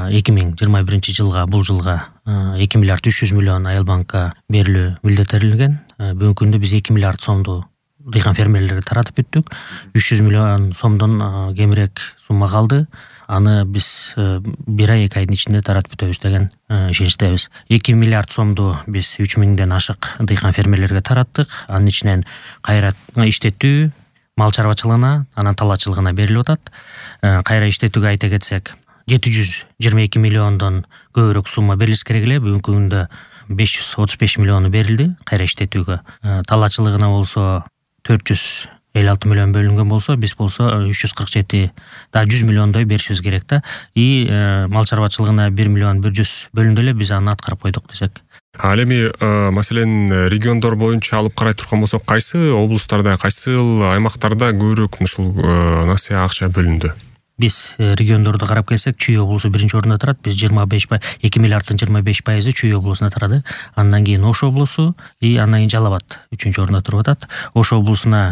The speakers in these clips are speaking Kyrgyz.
2021 жылга бул жылга 2 миллиард 300 миллион Айыл банкка берилүү милдеттелинген. Бүгүнкү күндө биз 2 миллиард сомду дыйкан фермерлерге таратып бүттүк. 300 миллион сомдон кемирээк сумма калды. Аны биз 1 ай 2 айдын ичинде таратып бүтөбүз деген ишеничтебиз. 2 миллиард сомду биз 3000ден ашык дыйкан фермерлерге тараттык. Анын ичинен кайра иштетүү, мал чарбачылыгына, анан талаачылыгына берилип атат. Кайра иштетүүгө айта кетсек, 722 миллиондон көбүрөөк сумма берилиш керек эле. Бүгүнкү күндө 535 миллиону берилди кайра иштетүүгө. Талаачылыгына болсо 456 миллион бөлүнгөн болсо, биз болсо 347, 100 миллиондой беришибиз керек да. Мал чарбачылыгына 1 миллион 100 бөлүндү эле, биз аны аткарып койдук десек. Ал эми маселен региондор боюнча алып карай турган болсок, кайсы облустарда, кайсы аймактарда көбүрөөк ушул насыя акча бөлүндү? Биз региондорду карап келсек, Чүй облусу биринчи орунда турат. Биз 2 миллиарддын 25% Чүй облусуна тарады. Андан кийин Ош облусу, андан кийин Жалал Абад 3-чү орунда туруп атат. Ош облусуна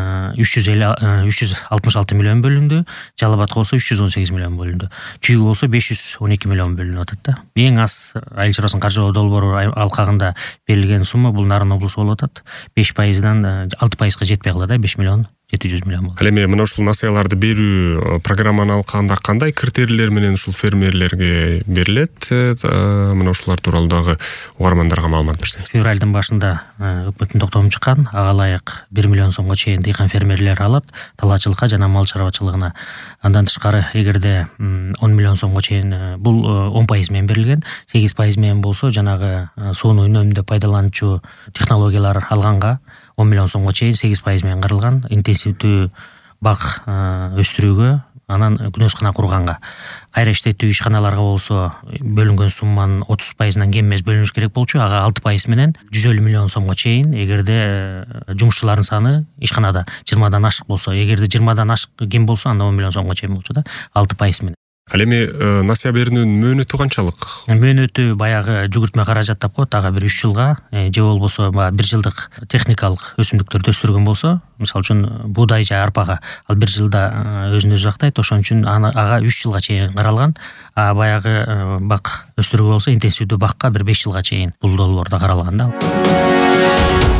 366 миллион бөлүндү, Жалал Абадка болсо 318 миллион бөлүндү. Чүйгө болсо 512 миллион бөлүнүп атат да. Эң аз айыл чарбасынын каржылоо долбоору алкагында берилген сумма бул Нарын облусу болуп атат. 5%дан 6%га жетпей калат, 5 миллион 700 миллион болот. Ал эми мына ушул насыяларды берүү программаны алканда кандай критерийлер менен ушул фермерлерге берилет? Мына ушулар тууралуу дагы угармандарга маалымат берсеңиз. Февралдын башында өкмөттүн токтому чыккан. Ага ылайык 1 миллион сомго чейин дыйкан фермерлер алат талаачылыкка жана мал чарбачылыгына. Андан тышкары, эгерде 10 миллион сомго чейин бул 10% менен берилген, 8% менен болсо жанагы сууну үнөмдү пайдалануучу технологиялар алганга 10 миллион сомго чейин 8% менен каралган. Интенсивдүү бак өстүрүүгө, анан күнөзкана курганга. Кайра иштетүү ишканаларга болсо бөлүнгөн сумманын 30%-дан кем эмес бөлүнүш керек болчу. Ага 6% менен 150 миллион сомго чейин, эгерде жумушчулардын саны ишканада 20дан ашык болсо, эгерде 20дан ашык кем болсо, анда 10 миллион сомго чейин болчу да, 6% менен. Ал эми насыя берүүнүн мөөнөтү канчалык? Мөөнөтү баягы жүгүртмө каражат деп коет, ага бир 3 жылга, же болбосо 1 жылдык техникалык өсүмдүктөрдү өстүргөн болсо, мисалы үчүн буудай же арпага ал 1 жылда өзүн өзү актайт, ошон үчүн ага 3 жылга чейин каралган. Баягы бак өстүргө болсо, интенсивдүү бакка бир 5 жылга чейин бул долбоордо каралган да.